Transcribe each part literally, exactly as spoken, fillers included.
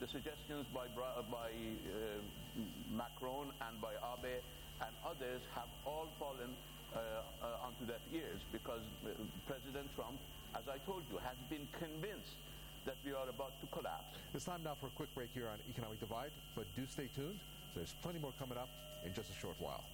the suggestions by, by uh, Macron and by Abe and others have all fallen uh, uh, onto deaf ears, because uh, President Trump, as I told you, has been convinced that we are about to collapse. It's time now for a quick break here on Economic Divide, but do stay tuned. There's plenty more coming up in just a short while.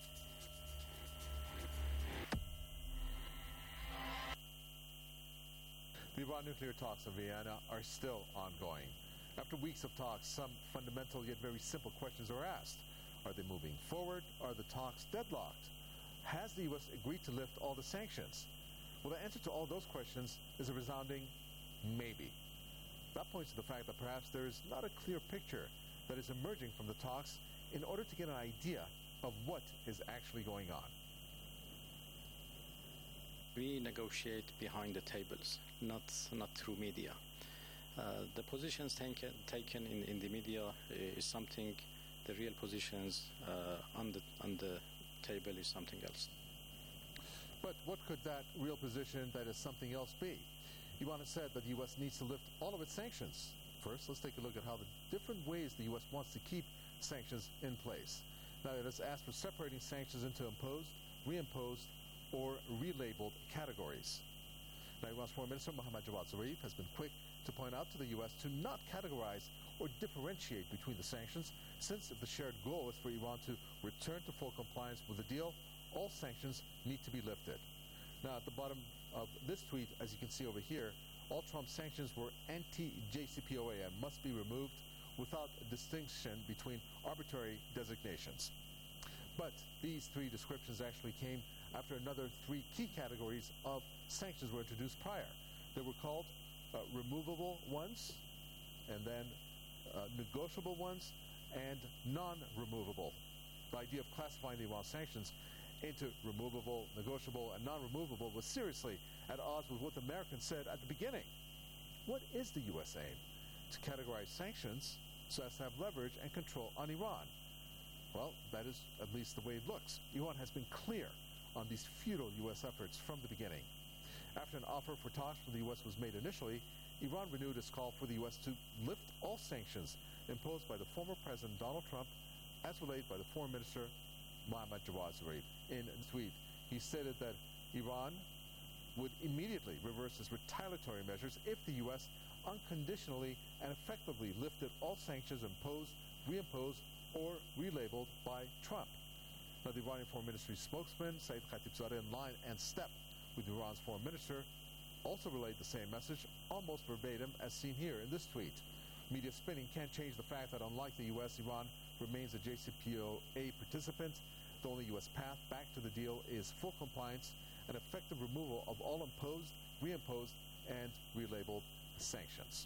The Iran nuclear talks in Vienna are still ongoing. After weeks of talks, some fundamental yet very simple questions are asked. Are they moving forward? Are the talks deadlocked? Has the U S agreed to lift all the sanctions? Well, the answer to all those questions is a resounding maybe. That points to the fact that perhaps there is not a clear picture that is emerging from the talks in order to get an idea of what is actually going on. We negotiate behind the tables, not not through media. Uh, the positions taken taken in, in the media is something. The real positions uh, on the on the table is something else. But what could that real position that is something else be? Iran has said that the U S needs to lift all of its sanctions. First, let's take a look at how the different ways the U S wants to keep sanctions in place. Now, it has asked for separating sanctions into imposed, reimposed, or relabeled categories. Now, Iran's Foreign Minister Mohammad Javad Zarif has been quick to point out to the U S to not categorize or differentiate between the sanctions, since if the shared goal is for Iran to return to full compliance with the deal, all sanctions need to be lifted. Now, at the bottom of this tweet, as you can see over here, all Trump sanctions were anti-J C P O A and must be removed without distinction between arbitrary designations. But these three descriptions actually came after another three key categories of sanctions were introduced prior. They were called uh, removable ones, and then uh, negotiable ones, and non-removable. The idea of classifying the Iran sanctions into removable, negotiable, and non-removable was seriously at odds with what the Americans said at the beginning. What is the U S aim? To categorize sanctions so as to have leverage and control on Iran. Well, that is at least the way it looks. Iran has been clear on these futile U S efforts from the beginning. After an offer for talks from the U S was made initially, Iran renewed its call for the U S to lift all sanctions imposed by the former President Donald Trump, as relayed by the Foreign Minister Mohammad Javad Zarif. In a tweet, he stated that Iran would immediately reverse its retaliatory measures if the U S unconditionally and effectively lifted all sanctions imposed, reimposed, or relabeled by Trump. Now, the Iranian Foreign Ministry spokesman, Saeed Khatibzadeh, in line and step with Iran's foreign minister, also relayed the same message, almost verbatim, as seen here in this tweet. Media spinning can't change the fact that unlike the U S, Iran remains a J C P O A participant. The only U S path back to the deal is full compliance and effective removal of all imposed, reimposed, and relabeled sanctions.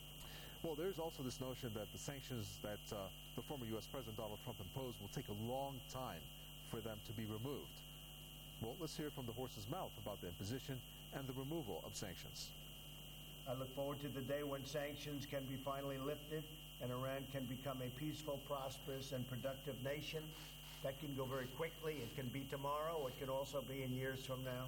Well, there's also this notion that the sanctions that uh, the former U S President Donald Trump imposed will take a long time for them to be removed. Well, let's hear from the horse's mouth about the imposition and the removal of sanctions. I look forward to the day when sanctions can be finally lifted and Iran can become a peaceful, prosperous, and productive nation. That can go very quickly. It can be tomorrow. It could also be in years from now.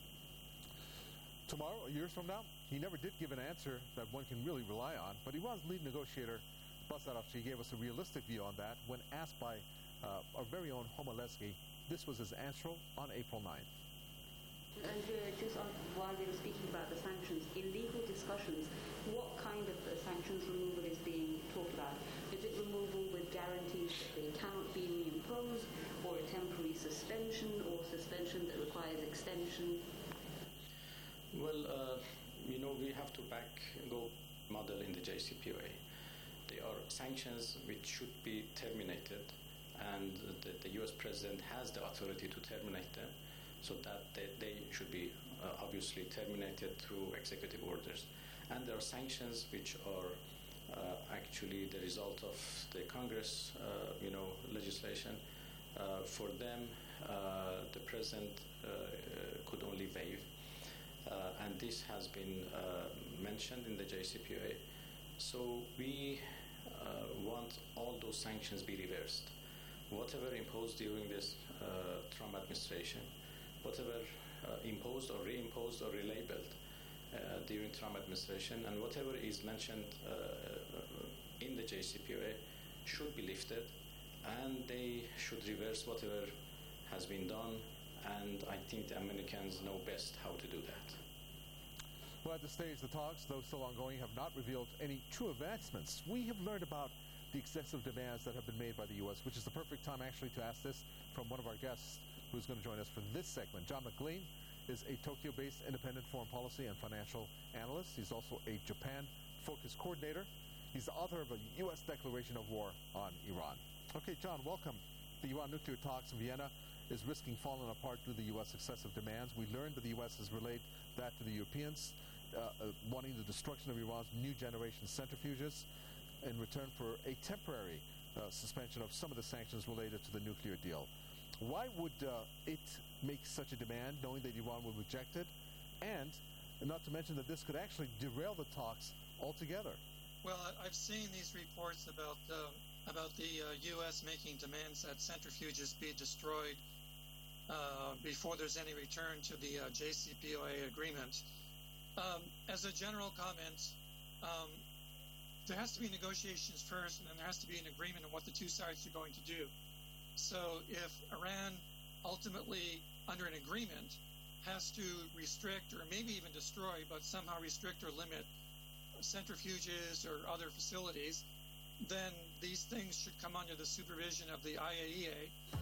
Tomorrow, years from now? He never did give an answer that one can really rely on, but Iran's lead negotiator, Abbas Araghchi, gave us a realistic view on that when asked by uh, our very own Homa Lesky. This was his answer on April ninth. And uh, just on, while we were speaking about the sanctions, in legal discussions, what kind of uh, sanctions removal is being talked about? Is it removal with guarantees that they cannot be reimposed, or a temporary suspension, or suspension that requires extension? Well, uh, you know, we have to back go model in the J C P O A. There are sanctions which should be terminated, and the, the U S President has the authority to terminate them, so that they, they should be uh, obviously terminated through executive orders. And there are sanctions which are uh, actually the result of the Congress, uh, you know, legislation. Uh, for them, uh, the President uh, could only waive. Uh, and this has been uh, mentioned in the J C P O A. So we uh, want all those sanctions be reversed. Whatever imposed during this uh, Trump administration, whatever uh, imposed or reimposed or relabeled uh, during Trump administration, and whatever is mentioned uh, in the J C P O A should be lifted, and they should reverse whatever has been done, and I think the Americans know best how to do that. Well, at this stage, the talks, though still ongoing, have not revealed any true advancements. We have learned about the excessive demands that have been made by the U S, which is the perfect time actually to ask this from one of our guests who's going to join us for this segment. John McLean is a Tokyo-based independent foreign policy and financial analyst. He's also a Japan-focused coordinator. He's the author of a U S declaration of war on Iran. Okay, John, welcome. The Iran nuclear talks in Vienna is risking falling apart due to the U S excessive demands. We learned that the U S has relayed that to the Europeans, uh, uh, wanting the destruction of Iran's new generation centrifuges in return for a temporary uh, suspension of some of the sanctions related to the nuclear deal. Why would uh, it make such a demand, knowing that Iran would reject it, and not to mention that this could actually derail the talks altogether? Well, I've seen these reports about uh, about the uh, U S making demands that centrifuges be destroyed uh, before there's any return to the uh, J C P O A agreement. Um, as a general comment, um, there has to be negotiations first, and then there has to be an agreement on what the two sides are going to do. So if Iran ultimately, under an agreement, has to restrict or maybe even destroy, but somehow restrict or limit centrifuges or other facilities, then these things should come under the supervision of the I A E A.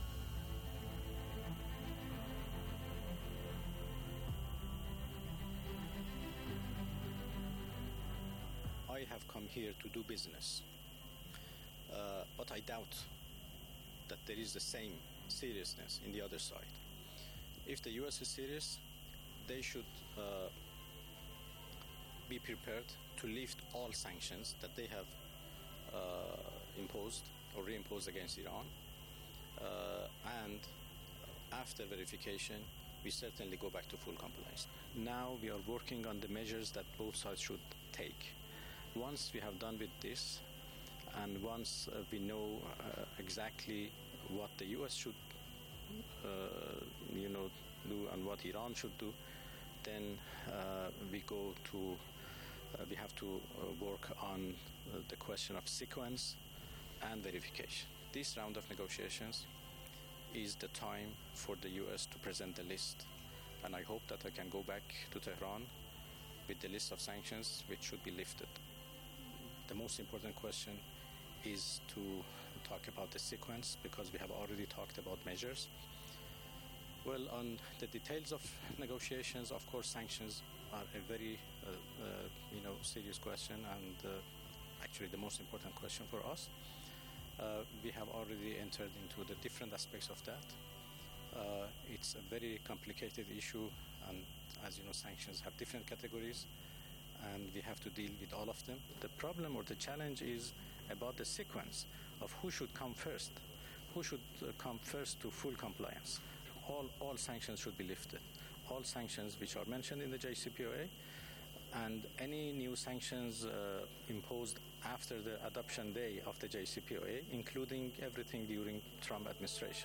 I have come here to do business, uh, but I doubt that there is the same seriousness in the other side. If the U S is serious, they should uh, be prepared to lift all sanctions that they have uh, imposed or reimposed against Iran. Uh, and after verification, we certainly go back to full compliance. Now we are working on the measures that both sides should take. Once we have done with this, and once uh, we know uh, exactly what the U S should, uh, you know, do and what Iran should do, then uh, we go to, uh, we have to uh, work on uh, the question of sequence and verification. This round of negotiations is the time for the U S to present the list, and I hope that I can go back to Tehran with the list of sanctions which should be lifted. The most important question is to talk about the sequence, because we have already talked about measures. Well, on the details of negotiations, of course, sanctions are a very, uh, uh, you know, serious question, and uh, actually the most important question for us. Uh, we have already entered into the different aspects of that. Uh, it's a very complicated issue, and as you know, sanctions have different categories, and we have to deal with all of them. The problem or the challenge is about the sequence of who should come first, who should uh, come first to full compliance. All, all sanctions should be lifted. All sanctions which are mentioned in the J C P O A, and any new sanctions uh, imposed after the adoption day of the J C P O A, including everything during Trump administration.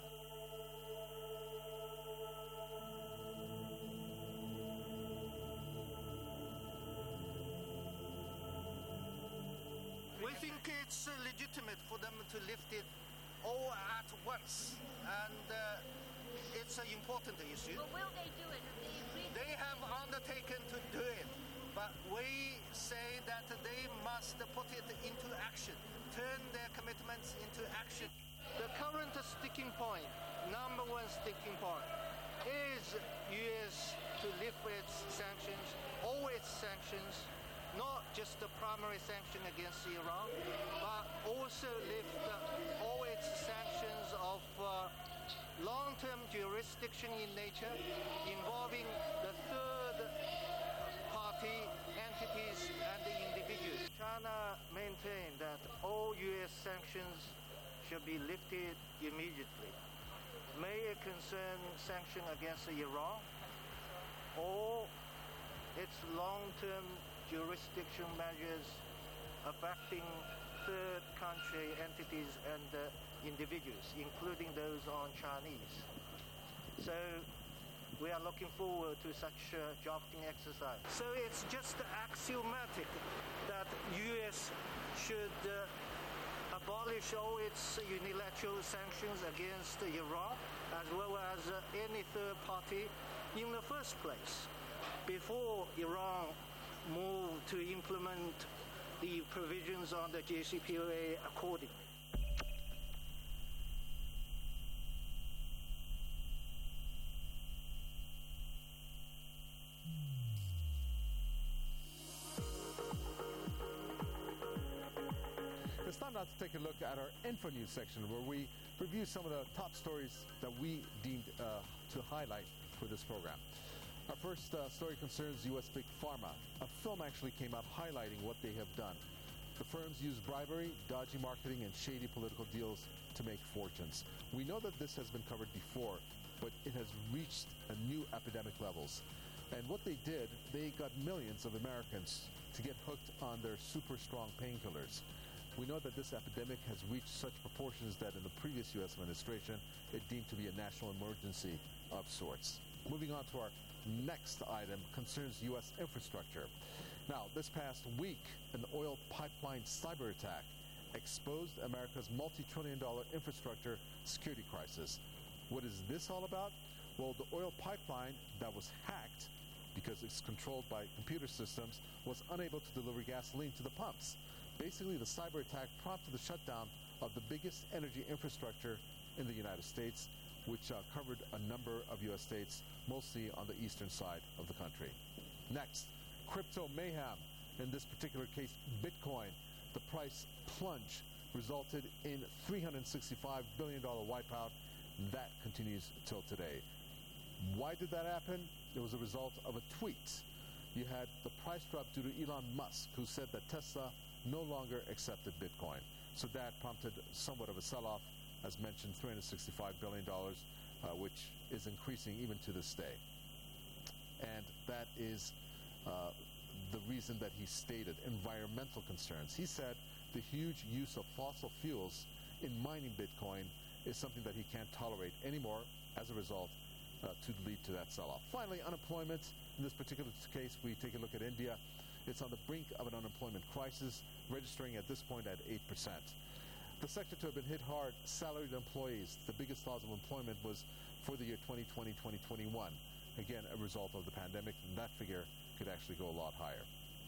We think it's uh, legitimate for them to lift it all at once, and uh, it's an important issue. But will they do it? They agreed. They have undertaken to do it, but we say that they must put it into action, turn their commitments into action. The current sticking point, number one sticking point, is U S to lift its sanctions, all its sanctions, not just the primary sanction against Iran, but also lift uh, all its sanctions of uh, long-term jurisdiction in nature, involving the third party entities and the individuals. China maintained that all U S sanctions should be lifted immediately. May it concern sanction against Iran or its long-term jurisdiction measures affecting third country entities and uh, individuals, including those on Chinese. So we are looking forward to such a drafting exercise. So it's just axiomatic that U S should uh, abolish all its unilateral sanctions against Iran, as well as uh, any third party in the first place, before Iran moved to implement the provisions on the J C P O A accordingly. It's time now to take a look at our Info News section, where we review some of the top stories that we deemed uh, to highlight for this program. Our first uh, story concerns U S Big Pharma. A film actually came out highlighting what they have done. The firms use bribery, dodgy marketing, and shady political deals to make fortunes. We know that this has been covered before, but it has reached a new epidemic levels. And what they did, they got millions of Americans to get hooked on their super strong painkillers. We know that this epidemic has reached such proportions that in the previous U S administration, it deemed to be a national emergency of sorts. Moving on to our next item concerns U S infrastructure. Now, this past week, an oil pipeline cyber attack exposed America's multi-trillion dollar infrastructure security crisis. What is this all about? Well, the oil pipeline that was hacked, because it's controlled by computer systems, was unable to deliver gasoline to the pumps. Basically, the cyber attack prompted the shutdown of the biggest energy infrastructure in the United States, which uh, covered a number of U S states, mostly on the eastern side of the country. Next, crypto mayhem. In this particular case, Bitcoin. The price plunge resulted in three hundred sixty-five billion dollars wipeout. That continues till today. Why did that happen? It was a result of a tweet. You had the price drop due to Elon Musk, who said that Tesla no longer accepted Bitcoin. So that prompted somewhat of a sell-off, as mentioned, three hundred sixty-five billion dollars, uh, which is increasing even to this day. And that is uh, the reason that he stated environmental concerns. He said the huge use of fossil fuels in mining Bitcoin is something that he can't tolerate anymore. As a result, uh, to lead to that sell-off. Finally, unemployment. In this particular case, we take a look at India. It's on the brink of an unemployment crisis, registering at this point at eight percent. The sector to have been hit hard, salaried employees. The biggest loss of employment was for the year twenty twenty to twenty twenty-one. Again, a result of the pandemic, and that figure could actually go a lot higher.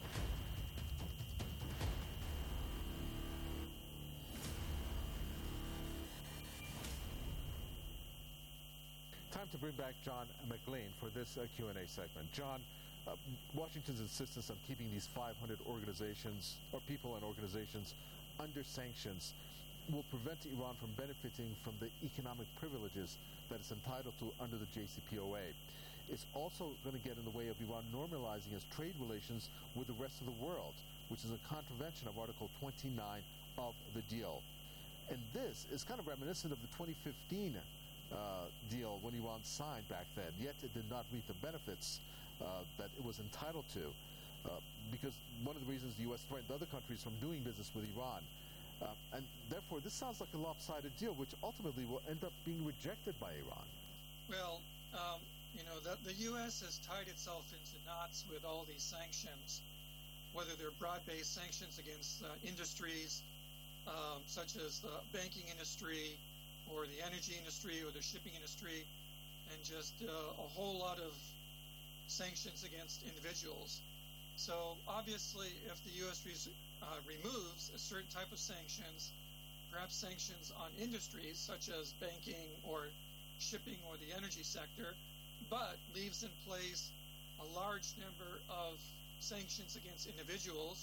Time to bring back John McLean for this uh, Q and A segment. John, uh, Washington's insistence on keeping these five hundred organizations, or people and organizations, under sanctions will prevent Iran from benefiting from the economic privileges that it's entitled to under the J C P O A. It's also going to get in the way of Iran normalizing its trade relations with the rest of the world, which is a contravention of Article twenty-nine of the deal. And this is kind of reminiscent of the twenty fifteen uh, deal when Iran signed back then, yet it did not reap the benefits uh, that it was entitled to, uh, because one of the reasons the U S threatened other countries from doing business with Iran. Uh, and therefore, this sounds like a lopsided deal, which ultimately will end up being rejected by Iran. Well, um, you know, the, the U S has tied itself into knots with all these sanctions, whether they're broad-based sanctions against uh, industries um, such as the banking industry or the energy industry or the shipping industry, and just uh, a whole lot of sanctions against individuals. So obviously, if the U S re- uh, removes a certain type of sanctions, perhaps sanctions on industries such as banking or shipping or the energy sector, but leaves in place a large number of sanctions against individuals,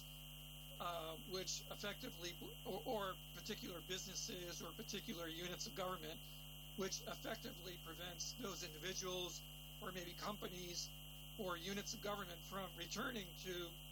uh, which effectively, or, or particular businesses or particular units of government, which effectively prevents those individuals or maybe companies or units of government from returning to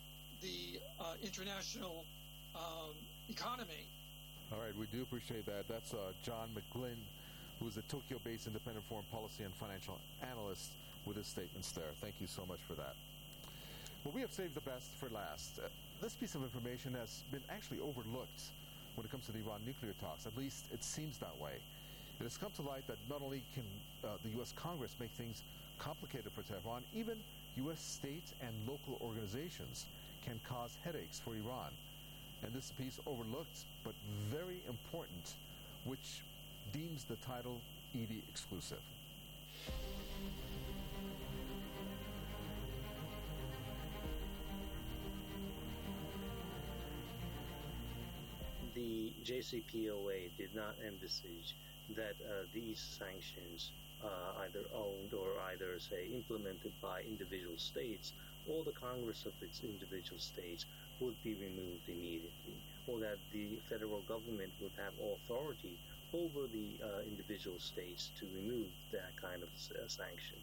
the uh, international um, economy. All right, we do appreciate that. That's uh, John McGlynn, who is a Tokyo-based independent foreign policy and financial analyst, with his statements there. Thank you so much for that. Well, we have saved the best for last. Uh, this piece of information has been actually overlooked when it comes to the Iran nuclear talks. At least it seems that way. It has come to light that not only can uh, the U S Congress make things complicated for Tehran, even U S state and local organizations can cause headaches for Iran. and this piece overlooked but very important, which deems the title Edie exclusive. The J C P O A did not envisage that uh, these sanctions, uh, either owned or either, say, implemented by individual states, or the Congress of its individual states would be removed immediately, or that the federal government would have authority over the uh, individual states to remove that kind of uh, sanction.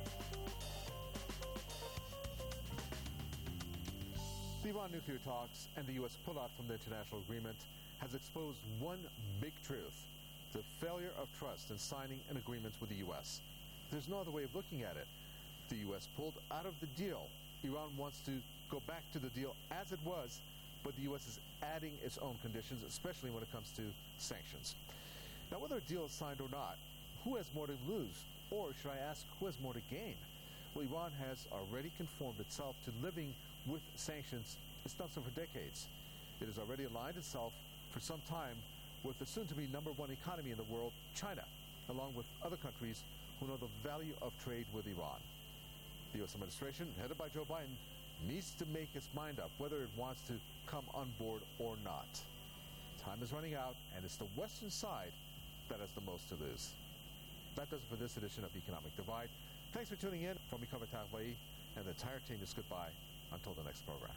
The Iran nuclear talks and the U S pullout from the international agreement has exposed one big truth: the failure of trust in signing an agreement with the U S. There's no other way of looking at it. The U S pulled out of the deal. Iran wants to go back to the deal as it was, but the U S is adding its own conditions, especially when it comes to sanctions. Now, whether a deal is signed or not, who has more to lose? Or should I ask, who has more to gain? Well, Iran has already conformed itself to living with sanctions. It's done so for decades. It has already aligned itself for some time with the soon-to-be number one economy in the world, China, along with other countries who know the value of trade with Iran. The U S administration, headed by Joe Biden, needs to make its mind up whether it wants to come on board or not. Time is running out, and it's the Western side that has the most to lose. That does it for this edition of Economic Divide. Thanks for tuning in. From Mikhail Tagvai and the entire team is goodbye until the next program.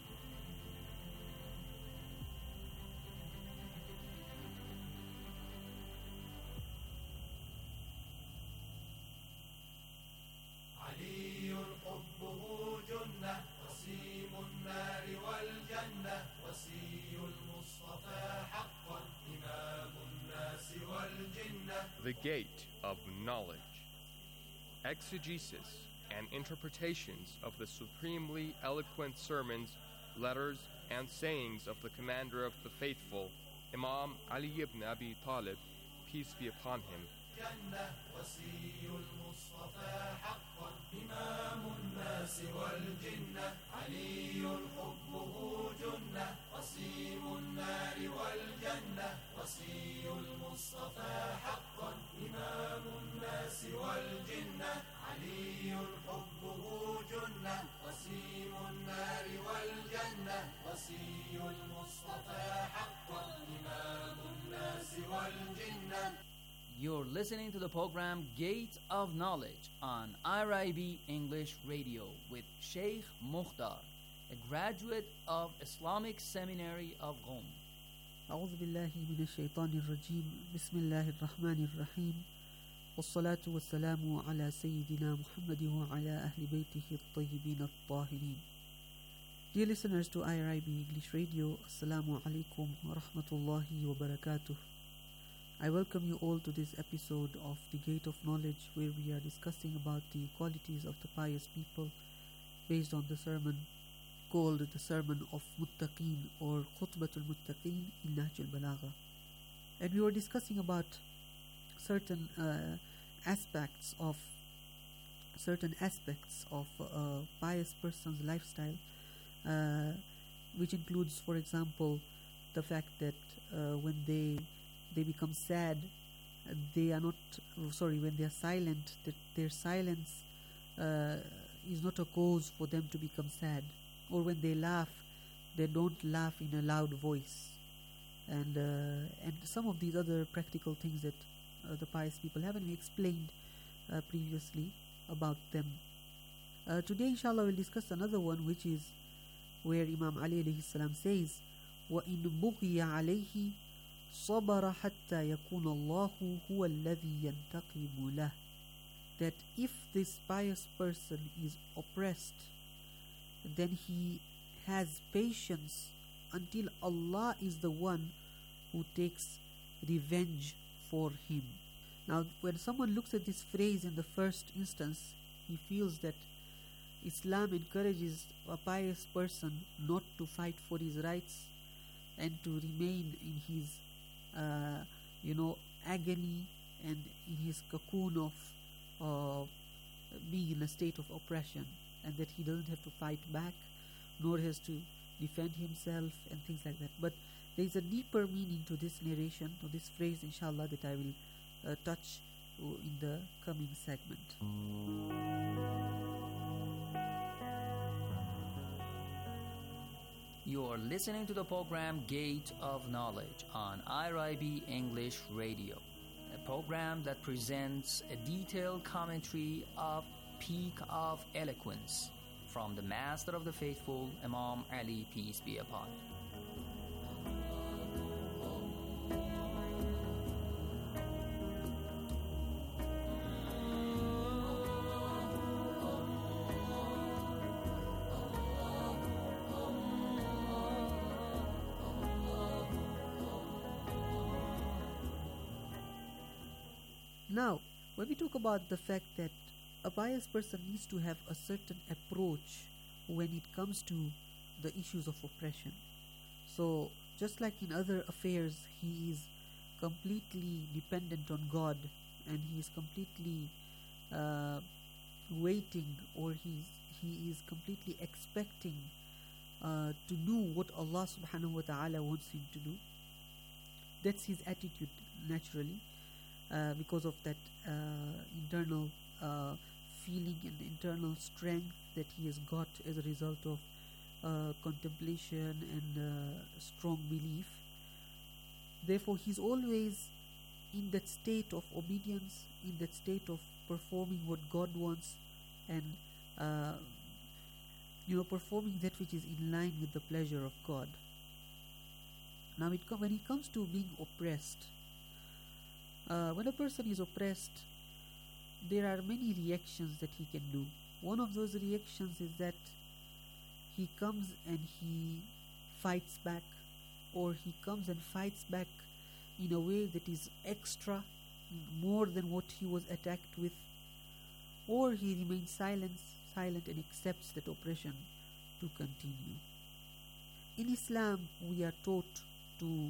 The Gate of Knowledge. Exegesis and interpretations of the supremely eloquent sermons, letters, and sayings of the commander of the faithful, Imam Ali ibn Abi Talib, peace be upon him. You're listening to the program Gate of Knowledge on I R I B English Radio with Sheikh Mukhtar, a graduate of Islamic Seminary of Qom. أعوذ بالله من الشيطان الرجيم بسم الله الرحمن الرحيم والصلاة والسلام على سيدنا محمد وعلى أهل بيته الطيبين الطاهرين. Dear listeners to I R I B English Radio, Assalamu alaikum wa rahmatullahi wa barakatuh. I welcome you all to this episode of The Gate of Knowledge, where we are discussing about the qualities of the pious people based on the sermon called the Sermon of Muttaqeen, or Khutbatul Muttaqeen in Nahj al-Balagha. And we were discussing about certain uh, aspects of certain aspects of a pious person's lifestyle, uh, which includes, for example, the fact that uh, when they they become sad, uh, they are not oh, sorry when they are silent, that their silence uh, is not a cause for them to become sad. Or when they laugh, they don't laugh in a loud voice, and uh, and some of these other practical things that uh, the pious people have, and we explained uh, previously about them. Uh, today, inshallah, we'll discuss another one, which is where Imam Ali alayhi salam says, وَإِن بُغِيَ عَلَيْهِ صَبَرَ حَتَّى يَكُونَ اللَّهُ هُوَ الَّذِي يَنْتَقِمُ لَهُ. That if this pious person is oppressed, then he has patience until Allah is the one who takes revenge for him. Now, when someone looks at this phrase in the first instance, he feels that Islam encourages a pious person not to fight for his rights and to remain in his, uh, you know, agony and in his cocoon of uh, being in a state of oppression, and that he doesn't have to fight back, nor has to defend himself and things like that. But there is a deeper meaning to this narration, to this phrase, inshallah, that I will uh, touch uh, in the coming segment. You're listening to the program Gate of Knowledge on I R I B English Radio, a program that presents a detailed commentary of Peak of Eloquence from the Master of the Faithful, Imam Ali, peace be upon him. Now, when we talk about the fact that a pious person needs to have a certain approach when it comes to the issues of oppression. So, just like in other affairs, he is completely dependent on God, and he is completely uh, waiting, or he's, he is completely expecting uh, to do what Allah subhanahu wa ta'ala wants him to do. That's his attitude naturally. Uh, because of that uh, internal uh, feeling and internal strength that he has got as a result of uh, contemplation and uh, strong belief. Therefore, he's always in that state of obedience, in that state of performing what God wants, and uh, you know, performing that which is in line with the pleasure of God. Now, it com- when it comes to being oppressed, Uh, when a person is oppressed, there are many reactions that he can do. One of those reactions is that he comes and he fights back, or he comes and fights back in a way that is extra, more than what he was attacked with, or he remains silent, silent and accepts that oppression to continue. In Islam, we are taught to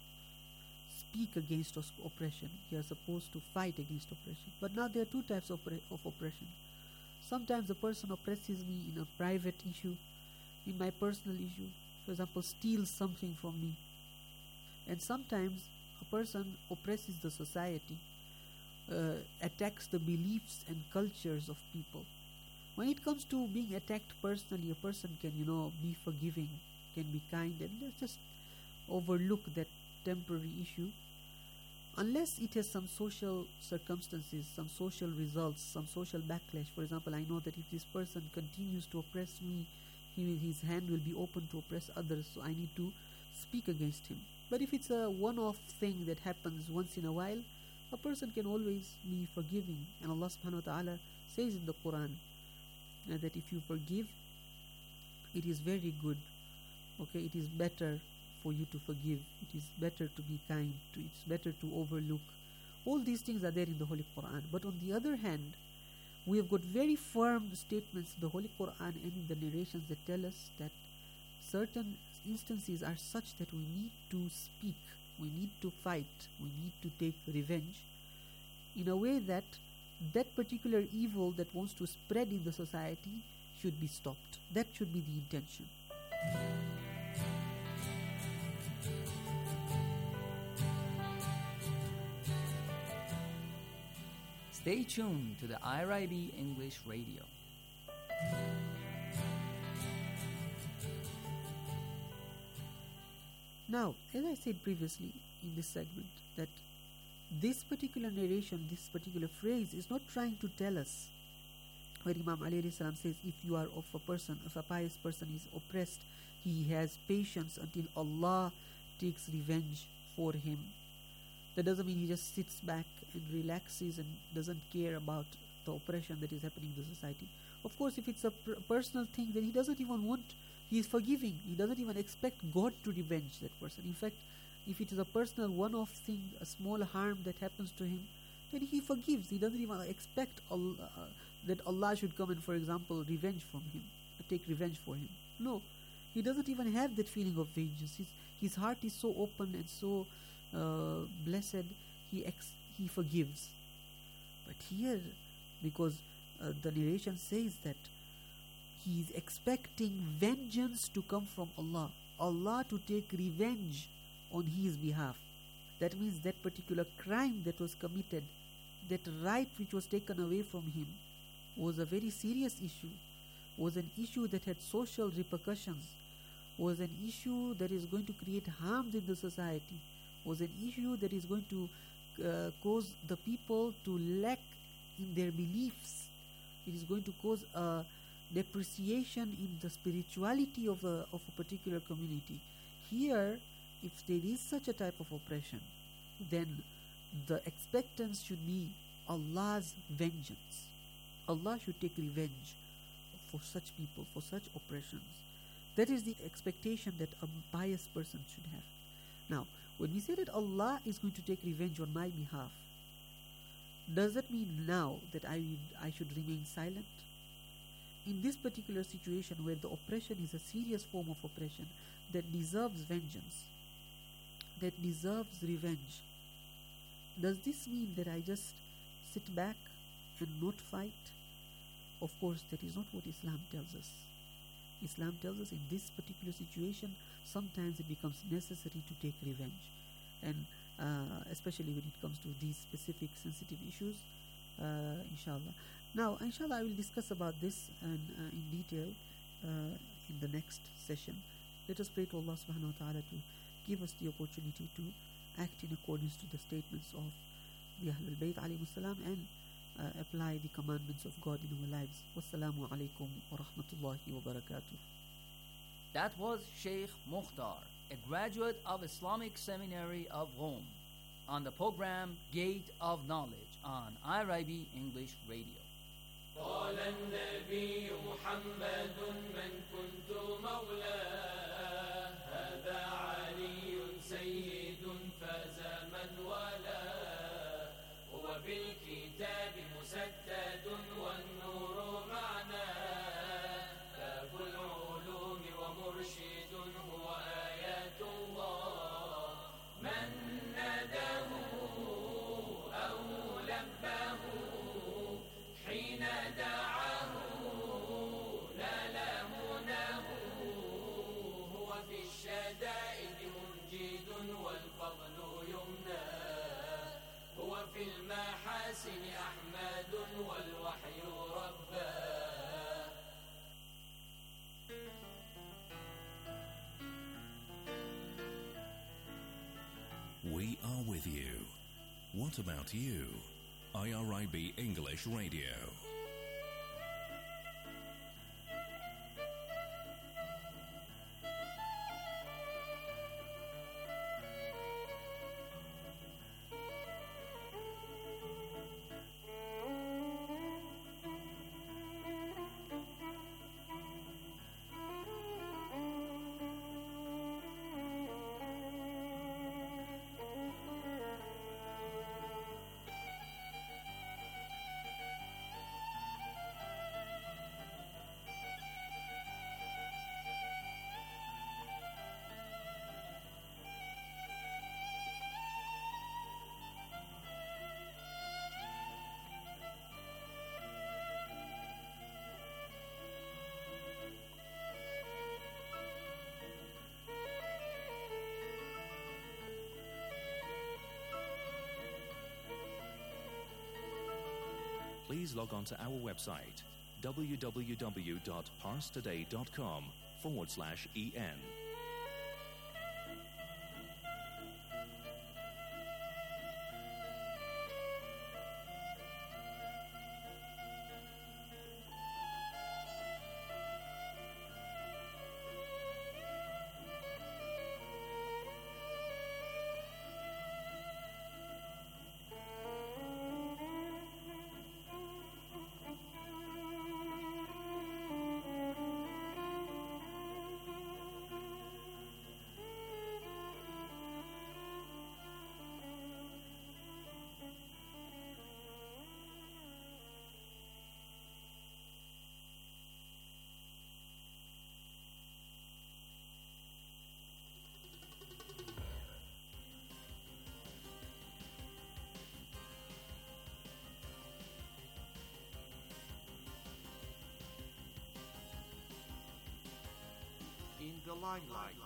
speak against oppression. We are supposed to fight against oppression. But now there are two types of, of oppression. Sometimes a person oppresses me in a private issue, in my personal issue. For example, steals something from me. And sometimes a person oppresses the society, uh, attacks the beliefs and cultures of people. When it comes to being attacked personally, a person can, you know, be forgiving, can be kind, and just overlook that temporary issue, unless it has some social circumstances, some social results, some social backlash. For example, I know that if this person continues to oppress me, he will, his hand will be open to oppress others, so I need to speak against him. But if it's a one-off thing that happens once in a while, a person can always be forgiving. And Allah subhanahu wa ta'ala says in the Quran uh, that if you forgive, it is very good. Okay, it is better for you to forgive. It is better to be kind. To, it's better to overlook. All these things are there in the Holy Quran. But on the other hand, we have got very firm statements in the Holy Quran and in the narrations that tell us that certain instances are such that we need to speak, we need to fight, we need to take revenge in a way that that particular evil that wants to spread in the society should be stopped. That should be the intention. Stay tuned to the I R I B English Radio. Now, as I said previously in this segment, that this particular narration, this particular phrase is not trying to tell us, where Imam Ali alayhi salam says, if you are of a person, if a pious person is oppressed, he has patience until Allah takes revenge for him. That doesn't mean he just sits back and relaxes and doesn't care about the oppression that is happening in the society. Of course, if it's a pr- personal thing, then he doesn't even want, he is forgiving. He doesn't even expect God to revenge that person. In fact, if it is a personal one-off thing, a small harm that happens to him, then he forgives. He doesn't even expect Allah, uh, that Allah should come and, for example, revenge from him, take revenge for him. No, he doesn't even have that feeling of vengeance. His, his heart is so open and so uh, blessed, he ex- he forgives. But here, because uh, the narration says that he is expecting vengeance to come from Allah, Allah to take revenge on his behalf. That means that particular crime that was committed, that right which was taken away from him, was a very serious issue, was an issue that had social repercussions, was an issue that is going to create harms in the society, was an issue that is going to uh, cause the people to lack in their beliefs. It is going to cause a depreciation in the spirituality of a, of a particular community. Here, if there is such a type of oppression, then the expectance should be Allah's vengeance. Allah should take revenge for such people, for such oppressions. That is the expectation that a pious person should have. Now, when we say that Allah is going to take revenge on my behalf, does that mean now that I, I should remain silent? In this particular situation where the oppression is a serious form of oppression that deserves vengeance, that deserves revenge, does this mean that I just sit back and not fight? Of course, that is not what Islam tells us. Islam tells us in this particular situation, sometimes it becomes necessary to take revenge. And uh, especially when it comes to these specific sensitive issues, uh, inshallah. Now, inshallah, I will discuss about this and, uh, in detail uh, in the next session. Let us pray to Allah subhanahu wa ta'ala to give us the opportunity to act in accordance to the statements of the Ahlul Bayt alayhi salam and uh, apply the commandments of God in our lives. Wassalamu alaikum wa rahmatullahi wa barakatuh. That was Sheikh Mukhtar, a graduate of Islamic Seminary of Rome, on the program Gate of Knowledge on I R I B English Radio. قال النبي محمد من كنت مولاه هذا علي سيد فاز من والاه هو بالكتاب مسدد والنور معناه باب العلوم ومرشد هو آيات الله من ناداه أو لباه حين دعاه نال مناه هو في الشدائد منجد والفضل يمناه هو في المحاسن أحمد والوحي رباه. We are with you. What about you? I R I B English Radio. Please log on to our website www.parstoday.com forward slash en. the limelight.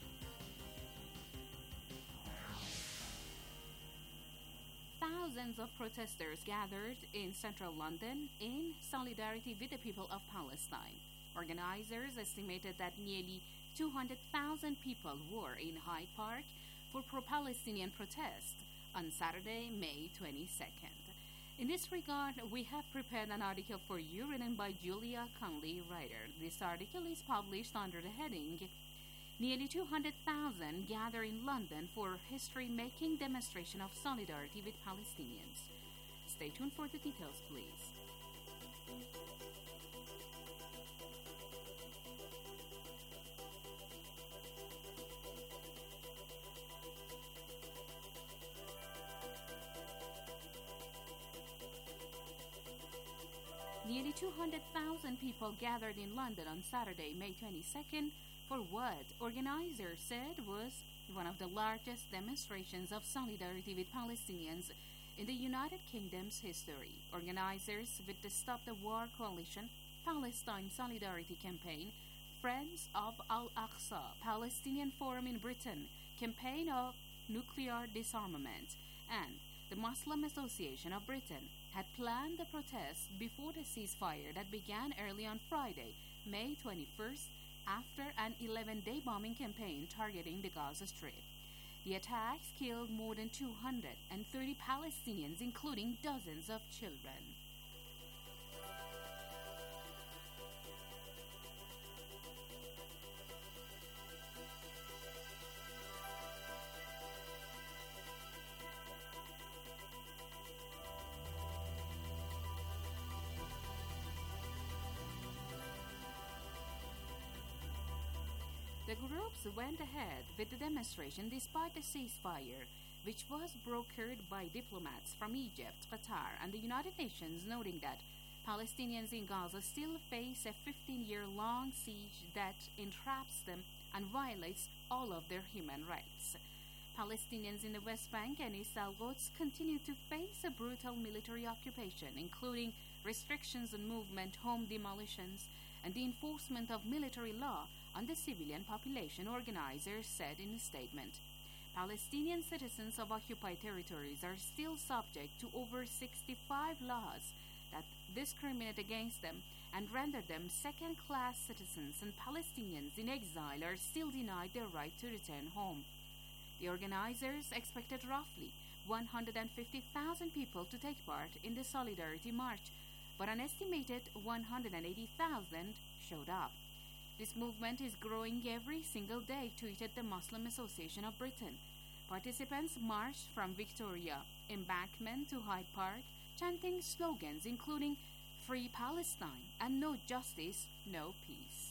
Thousands of protesters gathered in central London in solidarity with the people of Palestine. Organizers estimated that nearly two hundred thousand people were in Hyde Park for pro-Palestinian protests on Saturday, May twenty-second. In this regard, we have prepared an article for you written by Julia Conley, writer. This article is published under the heading Nearly two hundred thousand gather in London for history-making demonstration of solidarity with Palestinians. Stay tuned for the details, please. Nearly two hundred thousand people gathered in London on Saturday, May twenty-second, for what organizers said was one of the largest demonstrations of solidarity with Palestinians in the United Kingdom's history. Organizers with the Stop the War Coalition, Palestine Solidarity Campaign, Friends of Al-Aqsa, Palestinian Forum in Britain, Campaign of Nuclear Disarmament, and the Muslim Association of Britain had planned the protest before the ceasefire that began early on Friday, May twenty-first, after an eleven-day bombing campaign targeting the Gaza Strip. The attacks killed more than two hundred thirty Palestinians, including dozens of children. The groups went ahead with the demonstration despite the ceasefire, which was brokered by diplomats from Egypt, Qatar, and the United Nations, noting that Palestinians in Gaza still face a fifteen-year-long siege that entraps them and violates all of their human rights. Palestinians in the West Bank and East Al-Quds continue to face a brutal military occupation, including restrictions on movement, home demolitions, and the enforcement of military law on the civilian population, organizers said in a statement. Palestinian citizens of occupied territories are still subject to over sixty-five laws that discriminate against them and render them second-class citizens, and Palestinians in exile are still denied their right to return home. The organizers expected roughly one hundred fifty thousand people to take part in the Solidarity March, but an estimated one hundred eighty thousand showed up. This movement is growing every single day, tweeted the Muslim Association of Britain. Participants marched from Victoria Embankment to Hyde Park, chanting slogans including Free Palestine and No Justice, No Peace.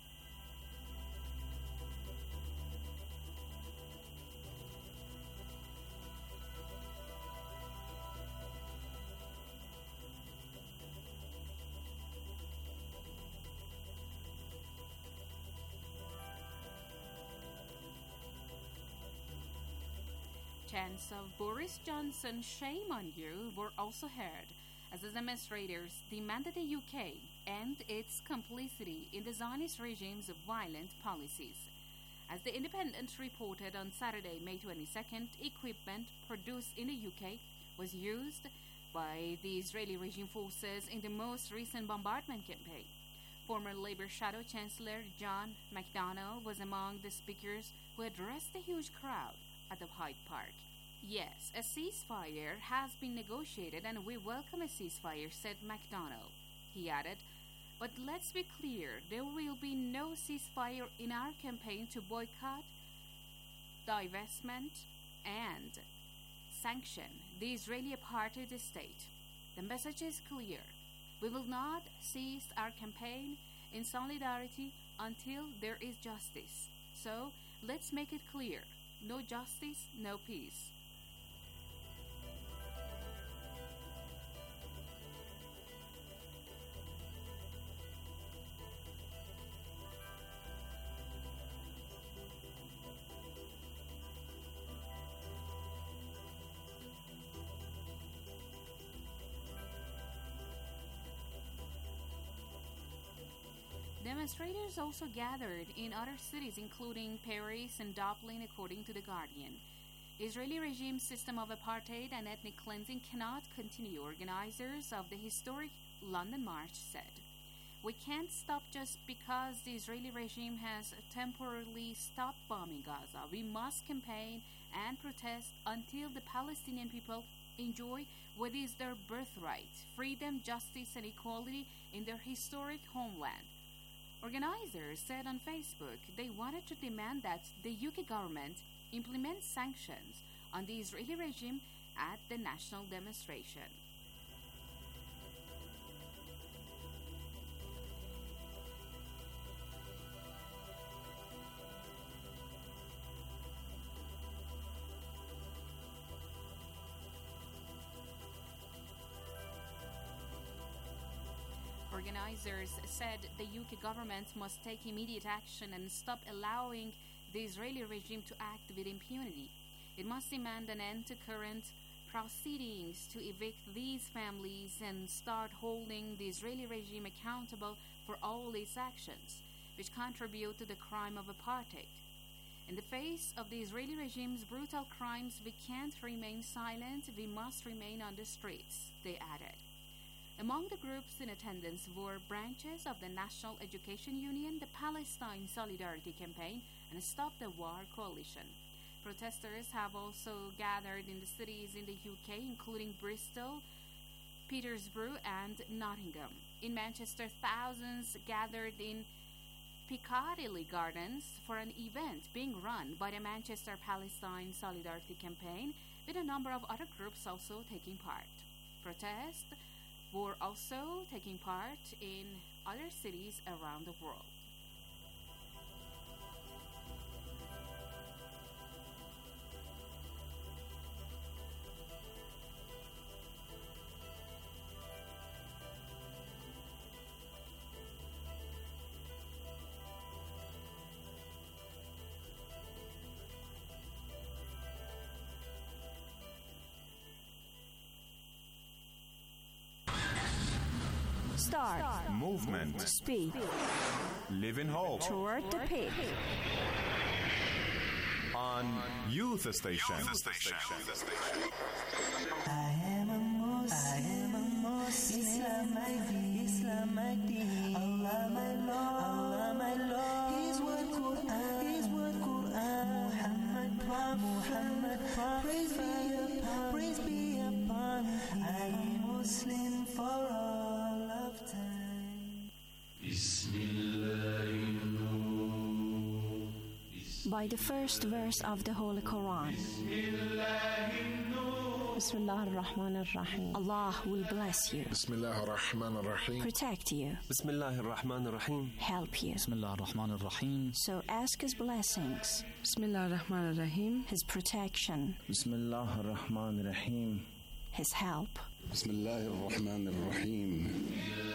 Chants of Boris Johnson, shame on you, were also heard as the demonstrators demanded the U K end its complicity in the Zionist regime's violent policies. As The Independent reported on Saturday, May twenty-second, equipment produced in the U K was used by the Israeli regime forces in the most recent bombardment campaign. Former Labour Shadow Chancellor John McDonnell was among the speakers who addressed the huge crowd at the Hyde Park. Yes, a ceasefire has been negotiated and we welcome a ceasefire, said McDonnell. He added, but let's be clear, there will be no ceasefire in our campaign to boycott, divestment, and sanction the Israeli apartheid state. The message is clear. We will not cease our campaign in solidarity until there is justice. So let's make it clear. No justice, no peace. Demonstrators also gathered in other cities, including Paris and Dublin, according to The Guardian. The Israeli regime's system of apartheid and ethnic cleansing cannot continue, organizers of the historic London March said. We can't stop just because the Israeli regime has temporarily stopped bombing Gaza. We must campaign and protest until the Palestinian people enjoy what is their birthright, freedom, justice, and equality in their historic homeland. Organizers said on Facebook they wanted to demand that the U K government implement sanctions on the Israeli regime at the national demonstration. Organizers said the U K government must take immediate action and stop allowing the Israeli regime to act with impunity. It must demand an end to current proceedings to evict these families and start holding the Israeli regime accountable for all its actions, which contribute to the crime of apartheid. In the face of the Israeli regime's brutal crimes, we can't remain silent. We must remain on the streets, they added. Among the groups in attendance were branches of the National Education Union, the Palestine Solidarity Campaign, and Stop the War Coalition. Protesters have also gathered in the cities in the U K, including Bristol, Peterborough, and Nottingham. In Manchester, thousands gathered in Piccadilly Gardens for an event being run by the Manchester Palestine Solidarity Campaign, with a number of other groups also taking part. Protests were also taking part in other cities around the world. Start. Start. Movement. Speak. Live in hope. Toward the peak. On Youth Station. Youth Station. I am a Muslim. I am a Muslim. Islam my deen. Islam my deen. Allah my Lord. Allah my Lord. His word Quran. His word Quran. Muhammad Prophet. Muhammad Prophet. Praise be upon. Praise be upon. I am Muslim for all of time. By the first verse of the Holy Quran. Bismillah ar-Rahman ar-Rahim. Allah will bless you. Bismillah ar-Rahman ar-Rahim. Protect you. Bismillah ar-Rahman ar-Rahim. Help you. Bismillah ar-Rahman ar-Rahim. So ask His blessings. Bismillah ar-Rahman ar-Rahim. His protection. Bismillah ar-Rahman ar-Rahim. His help. Bismillah ar-Rahman ar-Rahim.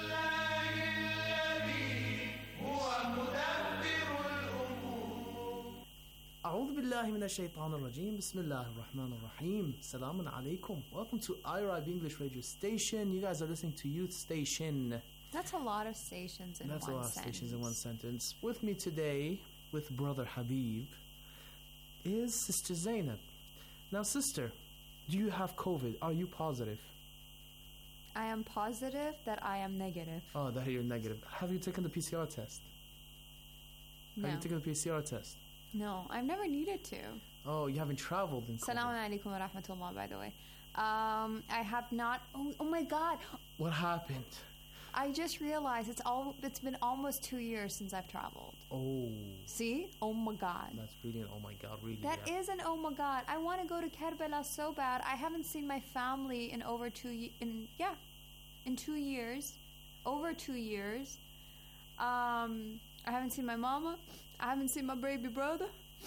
أعوذ بالله من الشيطان الرجيم بسم الله الرحمن الرحيم Salamun alaikum. Welcome to I R I B English radio station. You guys are listening to Youth Station. That's a lot of stations in That's one a lot of sentence. stations in one sentence. With me today, with Brother Habib, is Sister Zainab. Now, Sister, do you have COVID? Are you positive? I am positive that I am negative. Oh, that you're negative. Have you taken the P C R test? No. Have you taken the P C R test? No, I've never needed to. Oh, you haven't traveled in COVID. Assalamu alaikum wa rahmatullah, by the way. Um, I have not. Oh, oh my God. What happened? I just realized it's all. It's been almost two years since I've traveled. Oh. See? Oh my God. That's really an oh my God, really. That yeah. is an oh my God. I want to go to Karbala so bad. I haven't seen my family in over two ye- in yeah, in two years, over two years. Um, I haven't seen my mama. I haven't seen my baby brother.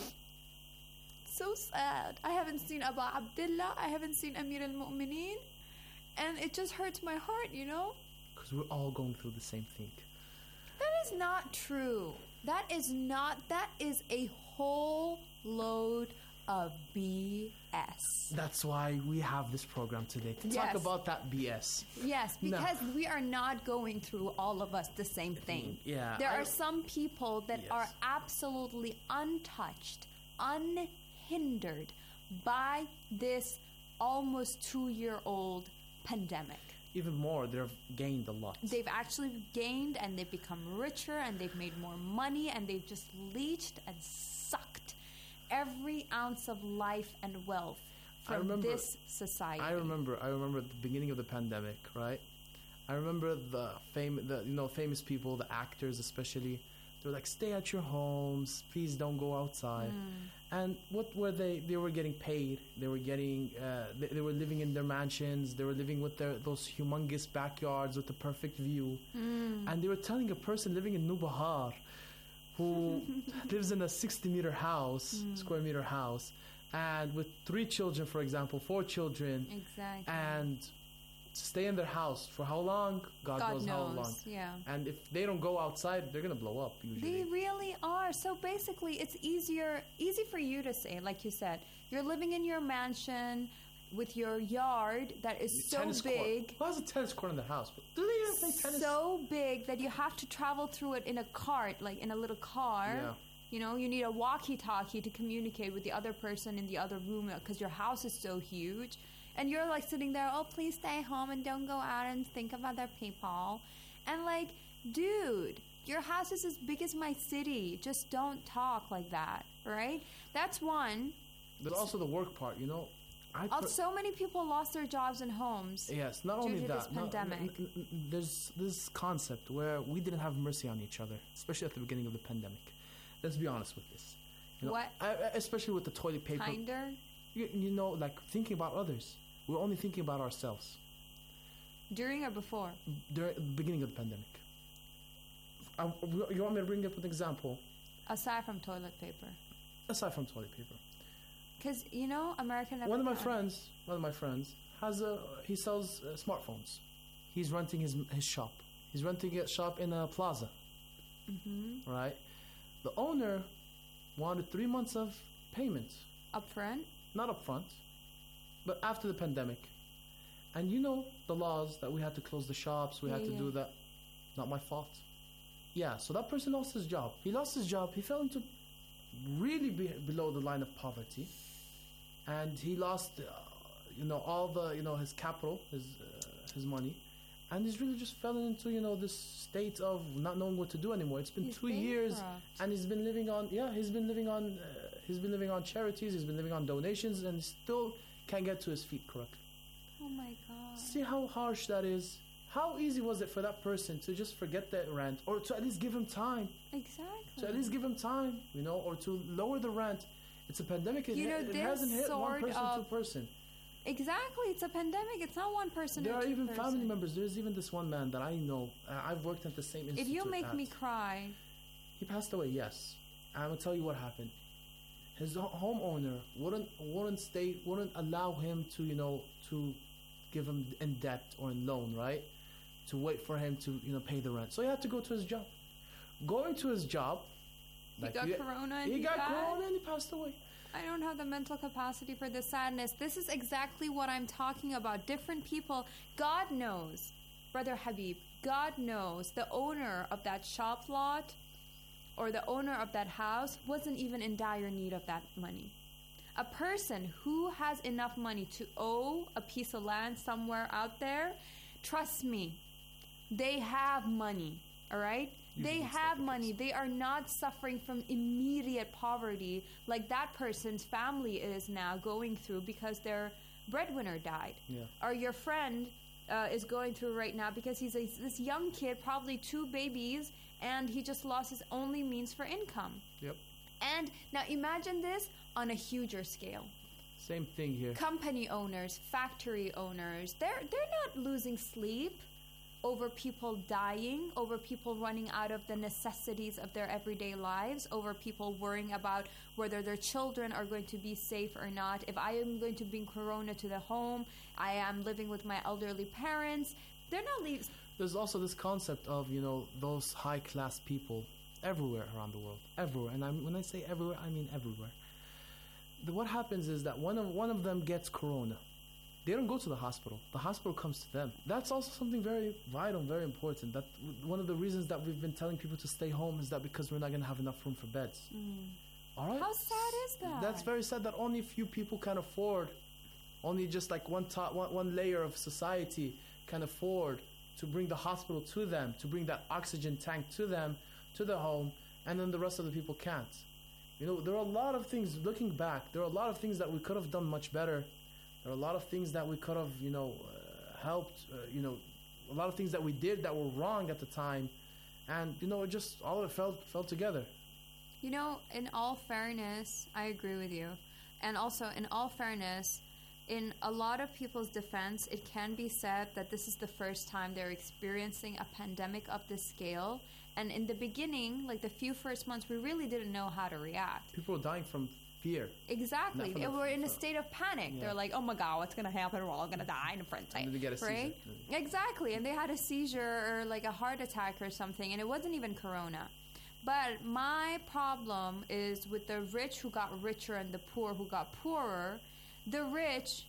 So sad. I haven't seen Abu Abdullah. I haven't seen Amir al-Mu'mineen. And it just hurts my heart, you know? Because we're all going through the same thing. That is not true. That is not, that is a whole load of B S. That's why we have this program today, to Yes. talk about that B S. Yes, Now- because we are not going through, all of us, the same thing. Yeah, There I- are some people that Yes. are absolutely untouched, unhindered by this almost two-year-old pandemic. Even more, they've gained a lot. They've actually gained and they've become richer and they've made more money and they've just leached and sucked every ounce of life and wealth I from remember- this society. I remember. I remember at the beginning of the pandemic, right? I remember the fame, the you know, famous people, the actors especially. They were like, "Stay at your homes, please don't go outside." Mm. And what were they? They were getting paid. They were getting. Uh, they, they were living in their mansions. They were living with their those humongous backyards with the perfect view. Mm. And they were telling a person living in Nubahar, who lives in a sixty meter house, Mm. square meter house, and with three children, for example, four children, Exactly. and to stay in their house for how long? God, God knows, how knows, long. yeah. And if they don't go outside, they're gonna blow up usually. They really are. So basically, it's easier, easy for you to say, like you said, you're living in your mansion with your yard that is so Tennis big. Court. Who has a tennis court in the house? Do they even play tennis? So big that you have to travel through it in a cart, like in a little car. Yeah. You know, you need a walkie-talkie to communicate with the other person in the other room because your house is so huge. And you're like sitting there, oh, please stay home and don't go out and think of other people. And like, dude, your house is as big as my city. Just don't talk like that, right? That's one. There's also the work part, you know. I Uh, per- so many people lost their jobs and homes. Yes, not due only to that. this no- pandemic. n- n- n- there's this concept where we didn't have mercy on each other, especially at the beginning of the pandemic. Let's be honest with this. You know, What? I, I- especially with the toilet paper. Kinder. You, you know, like thinking about others. We're only thinking about ourselves. During or before? During the beginning of the pandemic. I, you want me to bring up an example? Aside from toilet paper. Aside from toilet paper. Because, you know, American... One of my Epic- friends, one of my friends, has a he sells uh, smartphones. He's renting his his shop. He's renting a shop in a plaza. Mhm. Right. The owner wanted three months of payment. Up front? Not up front, but after the pandemic. And you know the laws that we had to close the shops. We had Yeah, to yeah. do that. Not my fault. Yeah. So that person lost his job. He lost his job. He fell into really be below the line of poverty, and he lost, uh, you know, all the, you know, his capital, his uh, his money, and he's really just fell into, you know, this state of not knowing what to do anymore. It's been He's two years, bankrupt. and he's been living on, yeah, he's been living on, uh, he's been living on charities, he's been living on donations, and still can't get to his feet correctly. Oh my God. See how harsh that is. How easy was it for that person to just forget that rent, or to at least give him time? Exactly. To at least give him time, you know, or to lower the rent. It's a pandemic. It, You know, it this hasn't hit one sort person, of- two person. Exactly. It's a pandemic. It's not one person There or are two even person. family members. There's even this one man that I know. Uh, I've worked at the same institute. If you make at. me cry, He passed away. Yes, I'm gonna tell you what happened. His ho- homeowner wouldn't wouldn't stay wouldn't allow him to, you know, to give him in debt or in loan, right? To wait for him to, you know, pay the rent. So he had to go to his job. Going to his job, he got you- corona and he he got died. corona and he passed away. I don't have the mental capacity for this sadness. This is exactly what I'm talking about. Different people. God knows, Brother Habib, God knows the owner of that shop lot or the owner of that house wasn't even in dire need of that money. A person who has enough money to owe a piece of land somewhere out there, trust me, they have money, all right? They have money. They are not suffering from immediate poverty like that person's family is now going through because their breadwinner died. Yeah. Or your friend uh, is going through right now because he's a, this young kid, probably two babies, and he just lost his only means for income. Yep. And now imagine this on a huger scale. Same thing here. Company owners, factory owners, they're they're not losing sleep over people dying, over people running out of the necessities of their everyday lives, over people worrying about whether their children are going to be safe or not. If I am going to bring corona to the home, I am living with my elderly parents. They're not leaving. There's also this concept of, you know, those high class people everywhere around the world, everywhere. And I, when I say everywhere, I mean everywhere. the, what happens is that one of one of them gets corona. They don't go to the hospital. The hospital comes to them. That's also something very vital, very important. That one of the reasons that we've been telling people to stay home is that because we're not going to have enough room for beds. Mm. All right. How sad is that? That's very sad that only a few people can afford, only just like one, top, one, one layer of society can afford to bring the hospital to them, to bring that oxygen tank to them, to their home, and then the rest of the people can't. You know, there are a lot of things, looking back, there are a lot of things that we could have done much better. There are a lot of things that we could have, you know, uh, helped, uh, you know, a lot of things that we did that were wrong at the time. And, you know, it just, all of it fell, fell together. You know, in all fairness, I agree with you. And also, in all fairness, in a lot of people's defense, it can be said that this is the first time they're experiencing a pandemic of this scale. And in the beginning, like the few first months, we really didn't know how to react. People were dying from fear. Exactly. They were in a state of panic. Yeah. They're like, oh my God, what's going to happen? We're all going to die in a front And then they get a right? seizure. Exactly. And they had a seizure or like a heart attack or something. And it wasn't even corona. But my problem is with the rich who got richer and the poor who got poorer. The rich,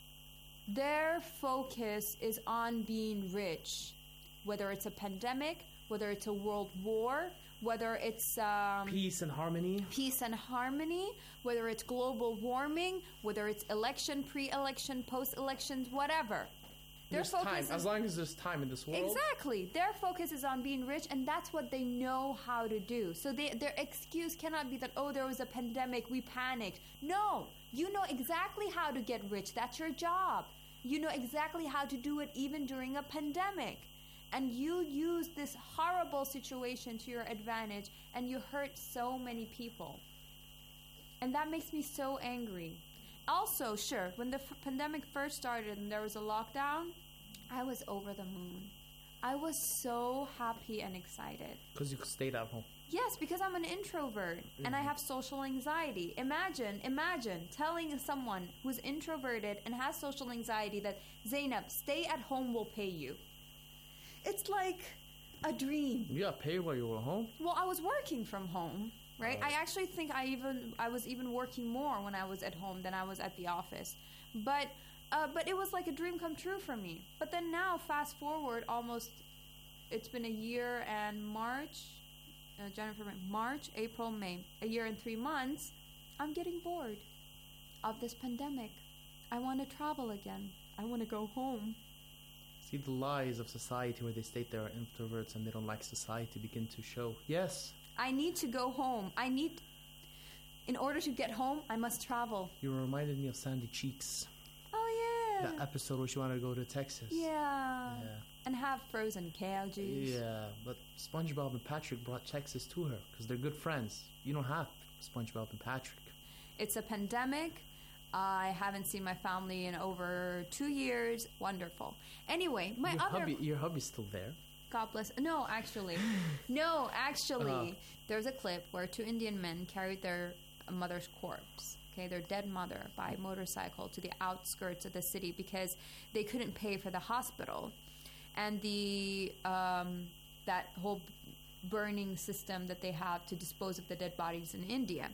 their focus is on being rich. Whether it's a pandemic, whether it's a world war, whether it's um, peace and harmony, peace and harmony, whether it's global warming, whether it's election, pre-election, post-elections, whatever. Their There's focus time. is, As long as there's time in this world. Exactly. Their focus is on being rich, and that's what they know how to do. So they, their excuse cannot be that, oh, there was a pandemic, we panicked. No. You know exactly how to get rich. That's your job. You know exactly how to do it even during a pandemic. And you use this horrible situation to your advantage, and you hurt so many people. And that makes me so angry. Also, sure, when the f- pandemic first started and there was a lockdown, I was over the moon. I was so happy and excited. Because you stayed at home. Yes, because I'm an introvert mm-hmm. and I have social anxiety. Imagine, imagine telling someone who's introverted and has social anxiety that, Zainab, stay at home, we'll pay you. It's like a dream. You got paid while you were home? Well, I was working from home, right? Oh. I actually think I even I was even working more when I was at home than I was at the office. But uh, but it was like a dream come true for me. But then now, fast forward, almost it's been a year and March, uh, January, March, April, May, a year and three months. I'm getting bored of this pandemic. I want to travel again. I want to go home. See, the lies of society where they state they're introverts and they don't like society begin to show. Yes. I need to go home. I need... In order to get home, I must travel. You reminded me of Sandy Cheeks. Oh, yeah. That episode where she wanted to go to Texas. Yeah. Yeah. And have frozen cow juice. Yeah, but SpongeBob and Patrick brought Texas to her because they're good friends. You don't have SpongeBob and Patrick. It's a pandemic. I haven't seen my family in over two years. Wonderful. Anyway, my your other... Hubby, your hubby's still there. God bless. No, actually. no, actually. Uh-huh. There's a clip where two Indian men carried their mother's corpse, okay, their dead mother, by motorcycle to the outskirts of the city because they couldn't pay for the hospital. And the um, that whole burning system that they have to dispose of the dead bodies in India.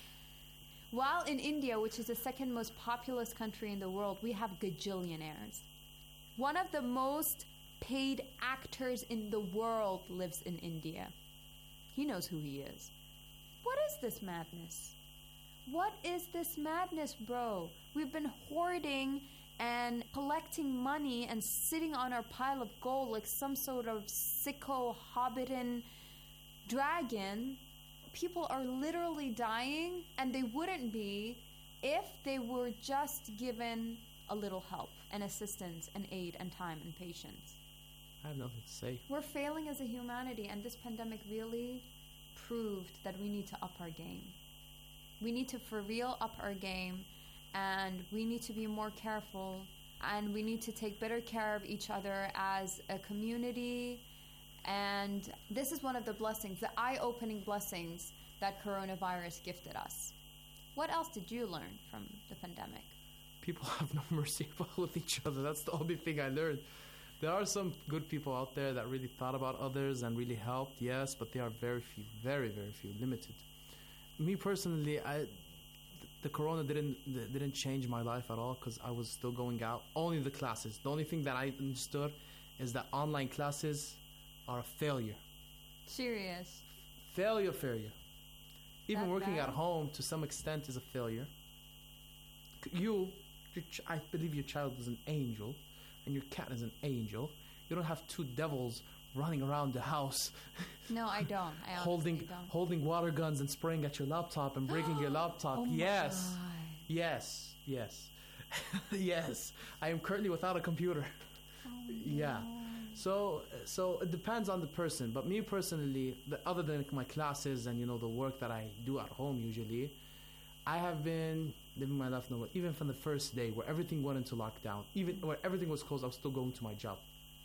While in India, which is the second most populous country in the world, we have gajillionaires. One of the most paid actors in the world lives in India. He knows who he is. What is this madness? What is this madness, bro? We've been hoarding and collecting money and sitting on our pile of gold like some sort of sicko hobbiton dragon. People are literally dying, and they wouldn't be if they were just given a little help and assistance and aid and time and patience. I have nothing to say. We're failing as a humanity, and this pandemic really proved that we need to up our game. We need to for real up our game, and we need to be more careful, and we need to take better care of each other as a community. And this is one of the blessings, the eye-opening blessings that coronavirus gifted us. What else did you learn from the pandemic? People have no mercy with each other. That's the only thing I learned. There are some good people out there that really thought about others and really helped, yes, but they are very few, very, very few, limited. Me personally, I, the corona didn't didn't change my life at all because I was still going out. Only the classes. The only thing that I understood is that online classes are a failure. Serious. Failure, failure. Even That working bad? at home to some extent is a failure. You, your ch- I believe your child is an angel, and your cat is an angel. You don't have two devils running around the house. No, I don't. I holding honestly don't. holding water guns and spraying at your laptop and breaking your laptop. Oh my yes, God. yes, yes, yes. I am currently without a computer. Oh, Yeah. So so it depends on the person. But me personally, the, other than my classes and you know the work that I do at home usually, I have been living my life normal. Even from the first day where everything went into lockdown, even where everything was closed, I was still going to my job.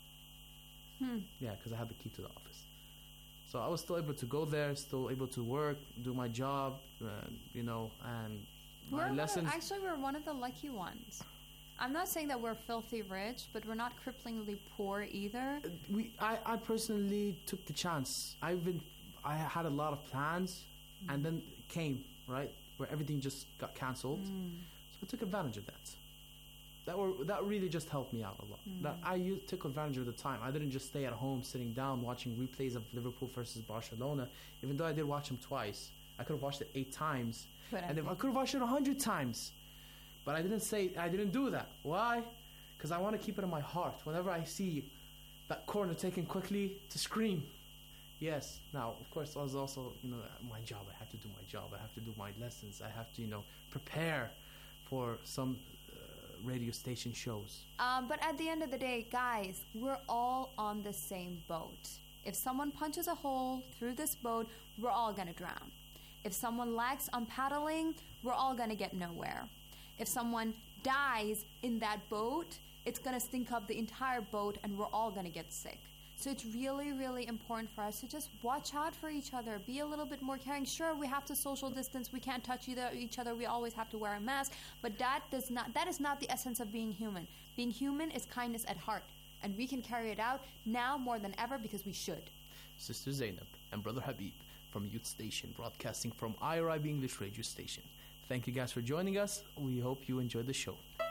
Hmm. Yeah, because I had the key to the office. So I was still able to go there, still able to work, do my job, uh, you know, and We're my one of- lessons. actually, we're one of the lucky ones. I'm not saying that we're filthy rich, but we're not cripplingly poor either. we, I, I personally took the chance. I've been, I had a lot of plans, and then it came right where everything just got cancelled. So I took advantage of that. That were that really just helped me out a lot. Mm. That I u- took advantage of the time. I didn't just stay at home sitting down watching replays of Liverpool versus Barcelona. Even though I did watch them twice, I could have watched it eight times, But I and if I think- could have watched it a hundred times. But I didn't say I didn't do that. Why? Because I want to keep it in my heart. Whenever I see that corner taken quickly, to scream. Yes. Now, of course, I was also you know my job. I have to do my job. I have to do my lessons. I have to you know prepare for some uh, radio station shows. Um, but at the end of the day, guys, we're all on the same boat. If someone punches a hole through this boat, we're all gonna drown. If someone lacks on paddling, we're all gonna get nowhere. If someone dies in that boat, it's gonna stink up the entire boat and we're all gonna get sick. So it's really, really important for us to just watch out for each other, be a little bit more caring. Sure, we have to social distance, we can't touch either, each other, we always have to wear a mask, but that does not that is not the essence of being human. Being human is kindness at heart, and we can carry it out now more than ever because we should. Sister Zainab and Brother Habib from Youth Station, broadcasting from I R I B English Radio Station. Thank you guys for joining us. We hope you enjoyed the show.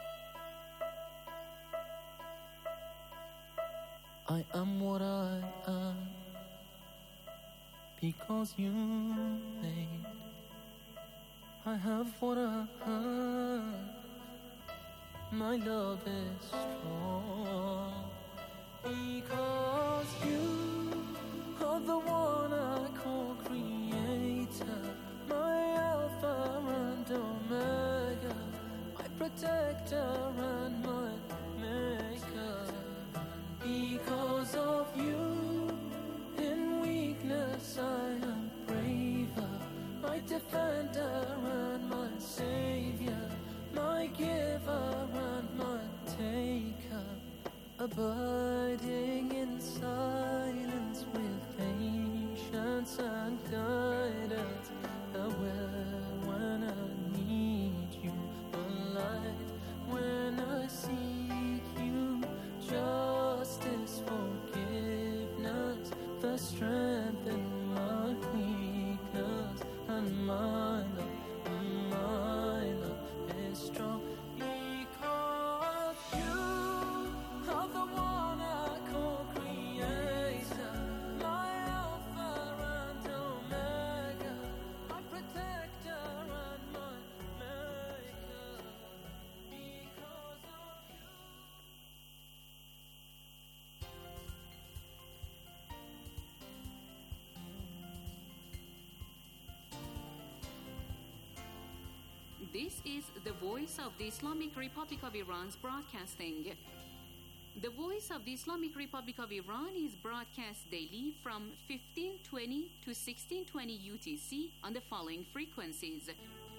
I am what I am because you made. I have what I have. My love is strong because you are the one I call creator, my Alpha and Omega, my protector and my maker. Because of you, in weakness I am braver, my defender and my savior, my giver and my taker, abiding in silence with patience and guidance, aware when I need you, the light when I seek you, justice, forgiveness, the strength in my weakness, and my love, my love is strong because you are the one I call creator, my Alpha and Omega, my protector and my maker. Because of you. This is the Voice of the Islamic Republic of Iran's broadcasting. The Voice of the Islamic Republic of Iran is broadcast daily from fifteen twenty to sixteen twenty U T C on the following frequencies.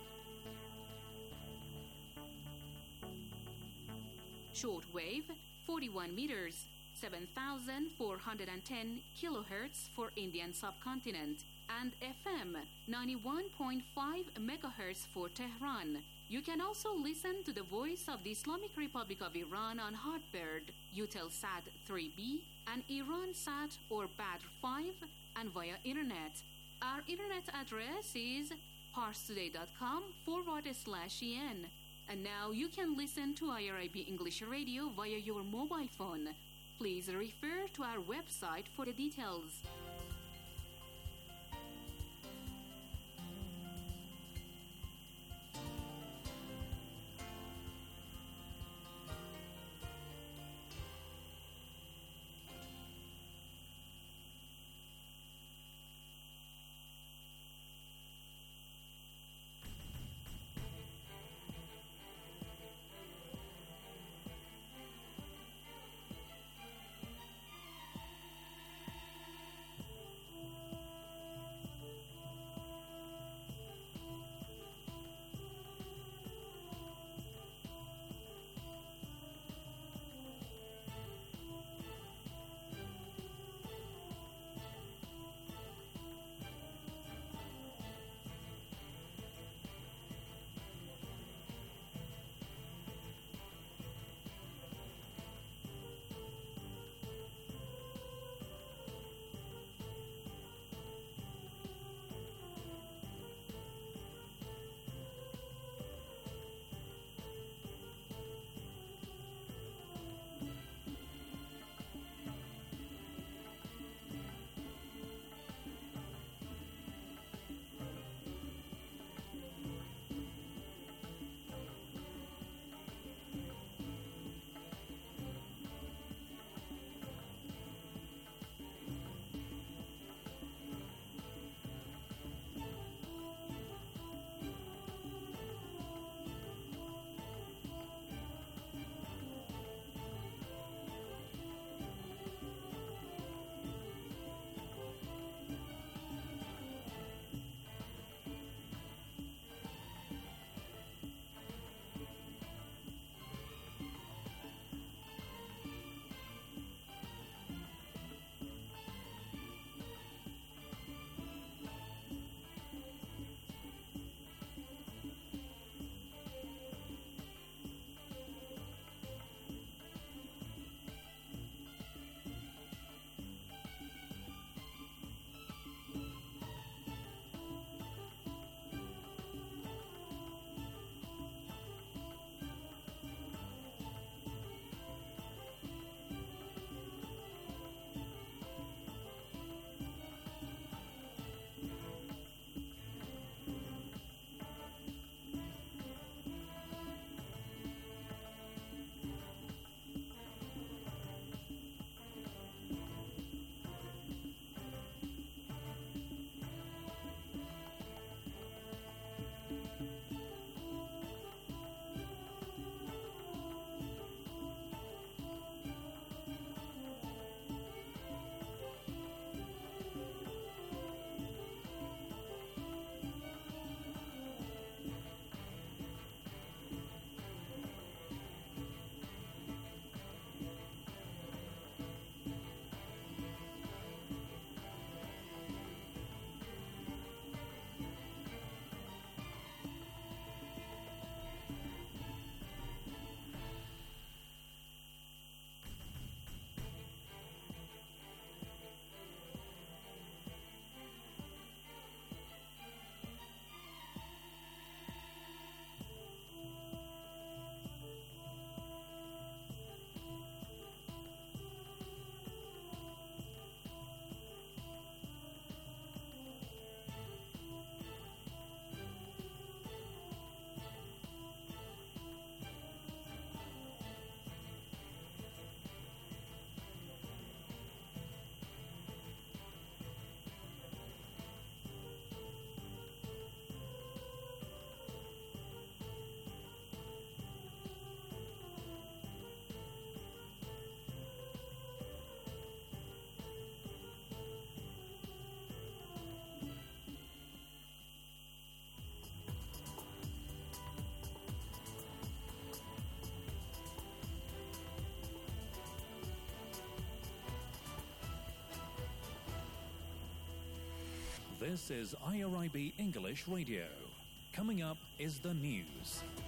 Shortwave, forty-one meters, seven thousand four hundred ten kilohertz for Indian subcontinent, and F M, ninety-one point five megahertz for Tehran. You can also listen to the Voice of the Islamic Republic of Iran on Hotbird, Eutelsat three B, and IranSat or Badr five, and via internet. Our internet address is parstoday.com forward slash en. And now you can listen to I R I B English Radio via your mobile phone. Please refer to our website for the details. This is I R I B English Radio. Coming up is the news.